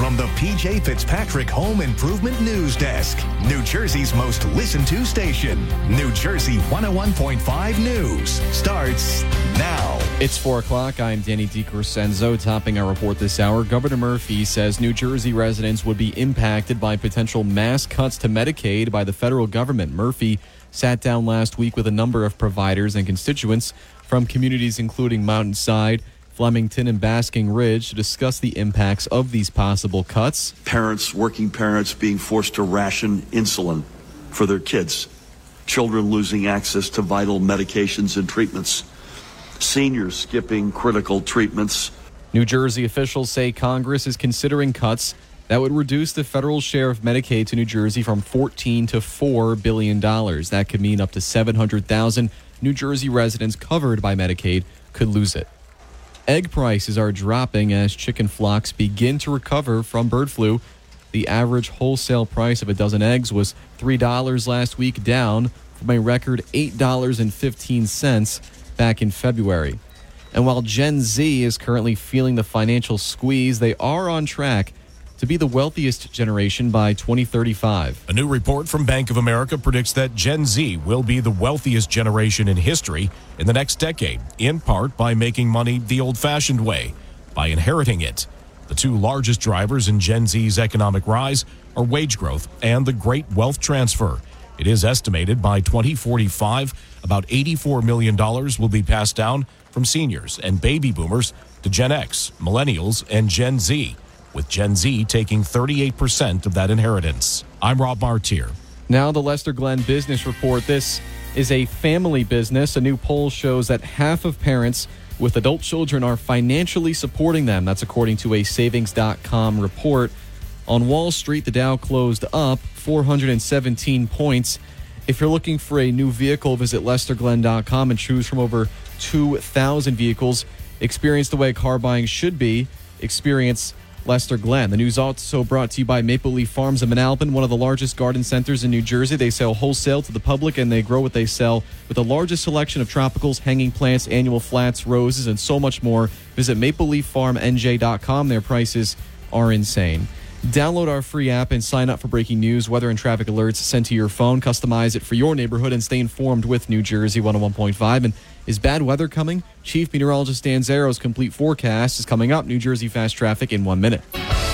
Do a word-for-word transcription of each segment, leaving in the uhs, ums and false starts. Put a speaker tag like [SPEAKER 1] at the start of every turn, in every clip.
[SPEAKER 1] from the P J Fitzpatrick Home Improvement News Desk, New Jersey's most listened to station. New Jersey one oh one point five News starts now.
[SPEAKER 2] It's four o'clock. I'm Danny DiCrescenzo. Topping our report this hour, Governor Murphy says New Jersey residents would be impacted by potential mass cuts to Medicaid by the federal government. Murphy sat down last week with a number of providers and constituents from communities including Mountainside, Flemington, and Basking Ridge to discuss the impacts of these possible cuts.
[SPEAKER 3] Parents, working parents being forced to ration insulin for their kids. Children losing access to vital medications and treatments. Seniors skipping critical treatments.
[SPEAKER 2] New Jersey officials say Congress is considering cuts that would reduce the federal share of Medicaid to New Jersey from fourteen to four billion dollars. That could mean up to seven hundred thousand New Jersey residents covered by Medicaid could lose it. Egg prices are dropping as chicken flocks begin to recover from bird flu. The average wholesale price of a dozen eggs was three dollars last week, down from a record eight dollars and fifteen cents back in February. And while Gen Z is currently feeling the financial squeeze, they are on track to be the wealthiest generation by twenty thirty-five.
[SPEAKER 4] A new report from Bank of America predicts that Gen Z will be the wealthiest generation in history in the next decade, in part by making money the old-fashioned way, by inheriting it. The two largest drivers in Gen Z's economic rise are wage growth and the great wealth transfer. It is estimated by twenty forty-five, about eighty-four million dollars will be passed down from seniors and baby boomers to Gen X, millennials, and Gen Z, with Gen Z taking thirty-eight percent of that inheritance. I'm Rob Martier.
[SPEAKER 2] Now the Lester Glenn Business Report. This is a family business. A new poll shows that half of parents with adult children are financially supporting them. That's according to a Savings dot com report. On Wall Street, the Dow closed up four hundred seventeen points. If you're looking for a new vehicle, visit Lester Glenn dot com and choose from over two thousand vehicles. Experience the way car buying should be. Experience Lester Glenn. The news also brought to you by Maple Leaf Farms in Manalapan, one of the largest garden centers in New Jersey. They sell wholesale to the public, and they grow what they sell with the largest selection of tropicals, hanging plants, annual flats, roses, and so much more. Visit maple leaf farm n j dot com. Their prices are insane. Download our free app and sign up for breaking news, weather, and traffic alerts sent to your phone. Customize it for your neighborhood and stay informed with New Jersey one oh one point five. And is bad weather coming? Chief Meteorologist Dan Zaro's complete forecast is coming up. New Jersey Fast Traffic in one minute.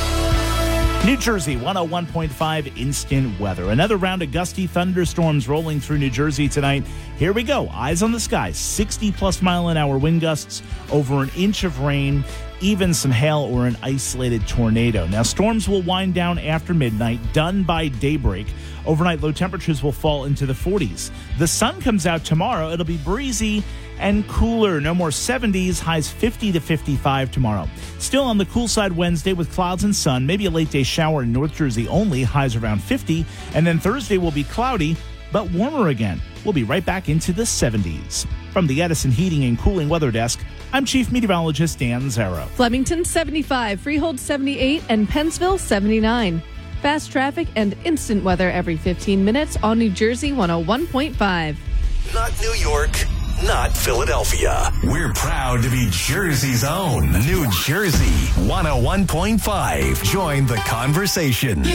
[SPEAKER 5] New Jersey one oh one point five instant weather. Another round of gusty thunderstorms rolling through New Jersey tonight. Here we go. Eyes on the sky. sixty plus mile an hour wind gusts, over an inch of rain, even some hail or an isolated tornado. Now, storms will wind down after midnight, done by daybreak. Overnight, low temperatures will fall into the forties. The sun comes out tomorrow. It'll be breezy and cooler. No more seventies, highs fifty to fifty-five tomorrow. Still on the cool side Wednesday with clouds and sun, maybe a late day shower in North Jersey only, highs around fifty. And then Thursday will be cloudy, but warmer again. We'll be right back into the seventies. From the Edison Heating and Cooling Weather Desk, I'm Chief Meteorologist Dan Zaro.
[SPEAKER 6] Flemington seventy-five, Freehold seventy-eight, and Pennsville seventy-nine. Fast traffic and instant weather every fifteen minutes on New Jersey one oh one point five.
[SPEAKER 1] Not New York, not Philadelphia. We're proud to be Jersey's own. New Jersey one oh one point five. Join the conversation.